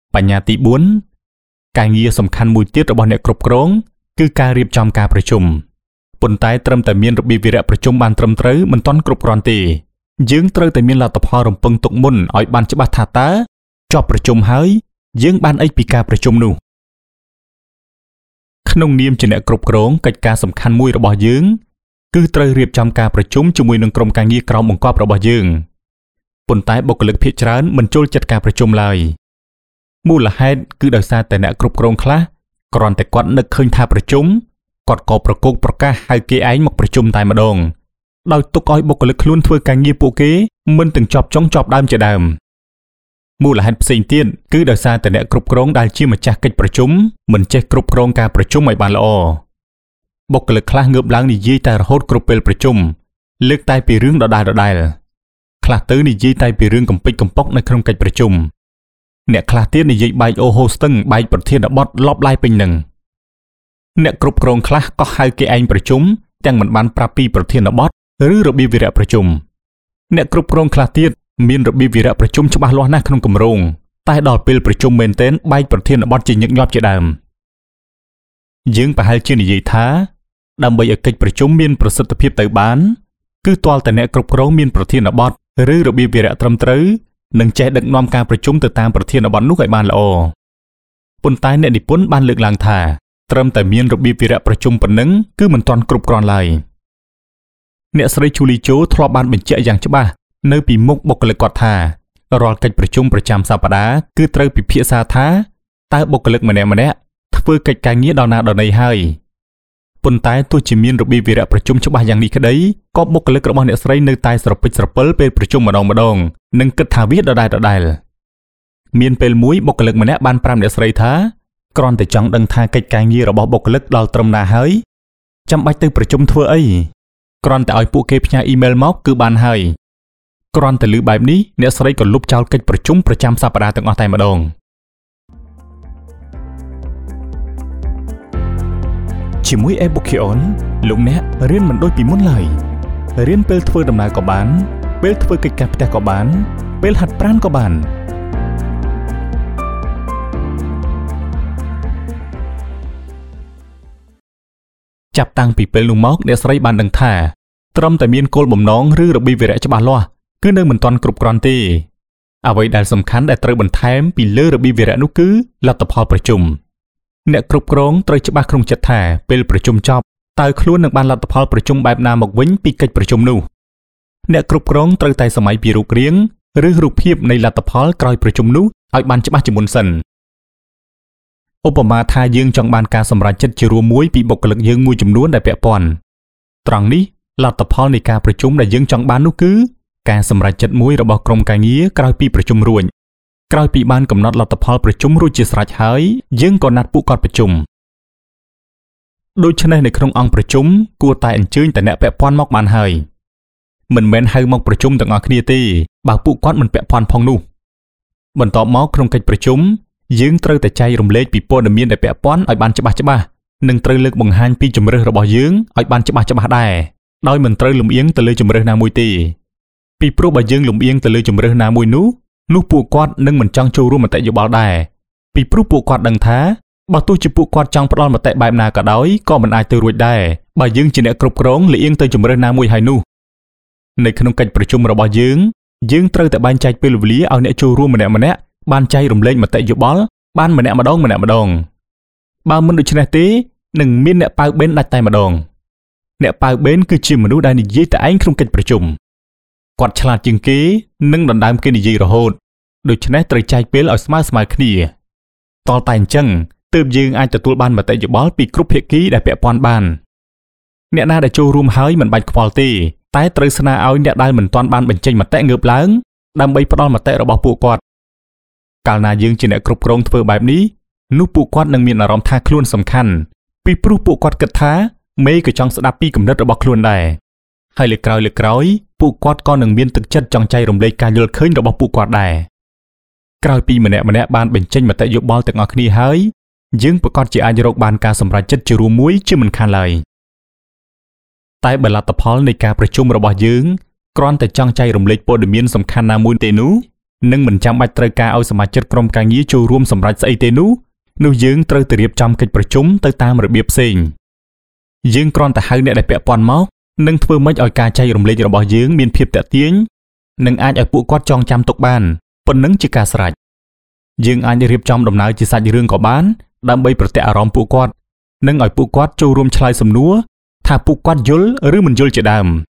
បញ្ញាទី4ការងារសំខាន់មួយទៀតរបស់អ្នកគ្រប់គ្រងគឺការរៀបចំការប្រជុំប៉ុន្តែត្រឹមតែមានរបៀបវារៈប្រជុំបានត្រឹមត្រូវមិនទាន់គ្រប់គ្រាន់ទេយើងត្រូវតែមានលទ្ធផលរំពឹងទុកមុនឲ្យបានច្បាស់ថាតើជាប់ប្រជុំហើយយើងបានអីពីការប្រជុំនោះក្នុងនាមជាអ្នកគ្រប់គ្រងកិច្ចការសំខាន់មួយរបស់យើងគឺត្រូវរៀបចំការប្រជុំជាមួយនឹងក្រុមការងារក្រោមបង្គាប់របស់យើងប៉ុន្តែបុគ្គលិកភាគច្រើនមិនចូលចិត្តការប្រជុំឡើយមូលហេតុគឺដោយសារតែអ្នកគ្រប់គ្រងខ្លះគ្រាន់តែគាត់នឹកឃើញថាប្រជុំគាត់ក៏ប្រកោកប្រកាសហៅគេឯងមកប្រជុំតែម្ដងដោយទុកឲ្យបុគ្គលិកខ្លួនធ្វើការងារពួកគេមិនទាំងចប់ចុងចប់ដើមជាដើមមូលហេតុផ្សេងទៀតគឺដោយសារតែអ្នកគ្រប់គ្រងដែលជាម្ចាស់កិច្ចប្រជុំមិនចេះគ្រប់គ្រងការប្រជុំឲ្យបានល្អបុគ្គលិកខ្លះងើបឡើងនិយាយតែរហូតគ្រប់ពេលប្រជុំលើកតែពីរឿងដដែលខ្លះទៅនិយាយតែពីរឿងកំពេចកំប៉ុកនៅក្នុងកិច្ចប្រជុំអ្នកខ្លះទៀតនិយាយបែកអូហូស្ទឹងបែកប្រធានបទលបឡាយពេញនឹងអ្នកគ្រប់គ្រងខ្លះក៏ហៅគេឯងប្រជុំទាំងមិនបានប្រាប់ពីប្រធានបទឬរបៀបវារៈប្រជុំអ្នកគ្រប់គ្រងខ្លះទៀតមានរបៀបវារៈប្រជុំច្បាស់លាស់ណាស់ក្នុងគម្រោងតែដល់ពេលប្រជុំមែនទែនបែកប្រធានបទជាញឹកញាប់ជាដើមយើងប្រហែលជានិយាយថាដើម្បីឲ្យកិច្ចប្រជុំមានប្រសិទ្ធភាពទៅបានគឺទាល់តែអ្នកគ្រប់គ្រងមានប្រធានបទឬរបៀបវារៈត្រឹមត្រូវនិងចេះដឹកនាំការប្រជុំទៅតាមប្រធានបទនោះឲ្យបានល្អប៉ុន្តែអ្នកនិពន្ធបានលើកឡើងថាត្រឹមតែមានរបៀបវារៈប្រជុំប៉ុណ្ណឹងគឺមិនទាន់គ្រប់គ្រាន់ឡើយអ្នកស្រីឈូលីជូធ្លាប់បានបញ្ជាក់យ៉ាងច្បាស់នៅពីមុខបុគ្គលិកគាត់ថារាល់កិច្ចប្រជុំប្រចាំសប្តាហ៍គឺត្រូវពិភាក្សាថាតើបុគ្គលិកម្នាក់ធ្វើកិច្ចការងារដល់ណាដល់ណីហើយប៉ុន្តែទោះជាមានរបៀបវារៈប្រជុំច្បាស់យ៉ាងនេះក្តីក៏បុគ្គលិករបស់អ្នកស្រីនៅតែស្រពេចស្រពិលពេលប្រជុំម្ដងនិងគិតថាវាដដែលមានពេលមួយបុគ្គលិកម្នាក់បានប្រាប់អ្នកស្រីថាគ្រាន់តែចង់ដឹងថាកិច្ចការងាររបស់បុគ្គលិកដល់ត្រឹមណាហើយចាំបាច់ទៅប្រជុំធ្វើអីគ្រាន់តែឲ្យពួកគេផ្ញើអ៊ីមែលមកគឺបានហើយគ្រាន់តែឮបែបនេះអ្នកស្រីក៏លុបចោលកិច្ចប្រជុំប្រចាំសប្តាហ៍ទាំងអស់តែម្ដងជាមួយ Ebookieon លោកអ្នករៀនមិនដូចពីមុនឡើយរៀនពេលធ្វើដំណើរក៏បានពេលធ្វើកិច្ចការផ្ទះក៏បានពេលហាត់ប្រាណក៏បានចាប់តាំងពីពេលនោះមកអ្នកស្រីបានដឹងថាត្រឹមតែមានគោលបំណងឬរបៀបវារៈច្បាស់លាស់គឺនៅមិនទាន់គ្រប់គ្រាន់ទេអ្វីដែលសំខាន់ដែលត្រូវបន្ថែមពីលើរបៀបវារៈនោះគឺលទ្ធផលប្រជុំអ្នកគ្រប់គ្រងត្រូវច្បាស់ក្នុងចិត្តថាពេលប្រជុំចប់តើខ្លួននឹងបានលទ្ធផលប្រជុំបែបណាមកវិញពីកិច្ចប្រជុំនោះអ្នកគ្រប់គ្រងត្រូវតែសម័យពីរូបរាងឬរូបភាពនៃលទ្ធផលក្រោយប្រជុំនោះឲ្យបានច្បាស់ជាមុនសិនឧបមាថាយើងចង់បានការសម្រេចចិត្តជារួមមួយពីបុគ្គលិកយើងមួយចំនួនដែលពាក់ព័ន្ធត្រង់នេះលទ្ធផលនៃការប្រជុំដែលយើងចង់បាននោះគឺការសម្រេចចិត្តមួយរបស់ក្រុមការងារក្រោយពីប្រជុំរួចក្រោយពីបានកំណត់លទ្ធផលប្រជុំរួចជាស្រេចហើយយើងក៏ណាត់ពួកគាត់ប្រជុំដូច្នេះនៅក្នុងអង្គប្រជុំគួរតែអញ្ជើញតែអ្នកពាក់ព័ន្ធមកបានហើយមិនមែនហៅមកប្រជុំទាំងអស់គ្នាទេបើពួកគាត់មិនពាក់ព័ន្ធផងនោះបន្ទាប់មកក្នុងកិច្ចប្រជុំយើងត្រូវតែចែករំលែកពីព័ត៌មានដែលពាក់ព័ន្ធឲ្យបានច្បាស់និងត្រូវលើកបង្ហាញពីជំរើសរបស់យើងឲ្យបានច្បាស់ដែរដោយមិនត្រូវលំអៀងទៅលើជំរើសណាមួយទេពីព្រោះបើយើងលំអៀងទៅលើជំរើសណាមួយនោះពួកគាត់នឹងមិនចង់ចូលរួមមតិយោបល់ដែរពីព្រោះពួកគាត់ដឹងថាបើទោះជាពួកគាត់ចង់ផ្ដល់មតិបែបណាក៏ដោយក៏មិនអាចទៅរួចដែរបើយើងជាអ្នកគ្រប់គ្រងលៀងទៅជំរើសណាមួយហើយនោះនៅក្នុងកិច្ចប្រជុំរបស់យើងត្រូវតែបែងចែកពេលវេលាឲ្យអ្នកចូលរួមម្នាក់បានចែករំលែកមតិយោបល់បានម្នាក់ម្ដងបើមិនដូច្នេះទេនឹងមានអ្នកប៉ៅបេនដាច់តែម្ដងអ្នកប៉ៅបេនគឺជាមនុស្សដែលនិយាយតែឯងក្នុងកិច្ចប្រជុំគាត់ឆ្លាតជាងគេនិងដណ្ដើមគេនិយាយរហូតដូច្នេះត្រូវចែកពេលឲ្យស្មើគ្នាតលតែអញ្ចឹងទើបយើងអាចទទួលបានមតិយោបល់ពីគ្រប់ភាគីដែលពាក់ព័ន្ធបានអ្នកណាដែលចូលរួមហើយមិនបាច់ខ្វល់ទេតែត្រូវស្នើឲ្យអ្នកដែលមិនទាន់បានបញ្ចេញមតិងើបឡើងដើម្បីផ្ដល់មតិរបស់ពួកគាត់កាលណាយើងជាអ្នកគ្រប់គ្រងធ្វើបែបនេះនោះពួកគាត់នឹងមានអារម្មណ៍ថាខ្លួនសំខាន់ពីព្រោះពួកគាត់គិតថាមេក៏ចង់ស្ដាប់ពីគំនិតរបស់ខ្លួនដែរហើយលើកក្រោយពួកគាត់ក៏នឹងមានទឹកចិត្តចង់ចែករំលែកការយល់ឃើញរបស់ពួកគាត់ដែរក្រោយពីម្នាក់បានបញ្ចេញមតិយោបល់ទាំងអស់គ្នាហើយយើងប្រកាសជាអាចរកបានការសម្រេចចិត្តជារួមមួយជាមិនខានឡើយតែបើលទ្ធផលនៃការប្រជុំរបស់យើងគ្រាន់តែចង់ចែករំលែកព័ត៌មានសំខាន់ណាមួយទេនោះនឹងមិនចាំបាច់ត្រូវការឲ្យសមាជិកក្រុមការងារចូលរួមសម្រេចស្អីទេនោះយើងត្រូវតែរៀបចំកិច្ចប្រជុំទៅតាមរបៀបផ្សេងយើងគ្រាន់តែហៅអ្នកដែលពាក់ព័ន្ធមកនិងធ្វើម៉េចឲ្យការចែករំលែករបស់យើងមានភាពតាក់ទាញនិងអាចឲ្យពួកគាត់ចងចាំទុកបានប៉ុណ្ណឹងជាការស្រេចយើងអាចរៀបចំដំណើរជាសាច់រឿងក៏បានដើម្បីប្រទាក់អារម្មណ៍ពួកគាត់និងឲ្យពួកគាត់ចូលរួមឆ្លើយសំណួរថាពួកគាត់យល់ឬមិនយល់ជាដើម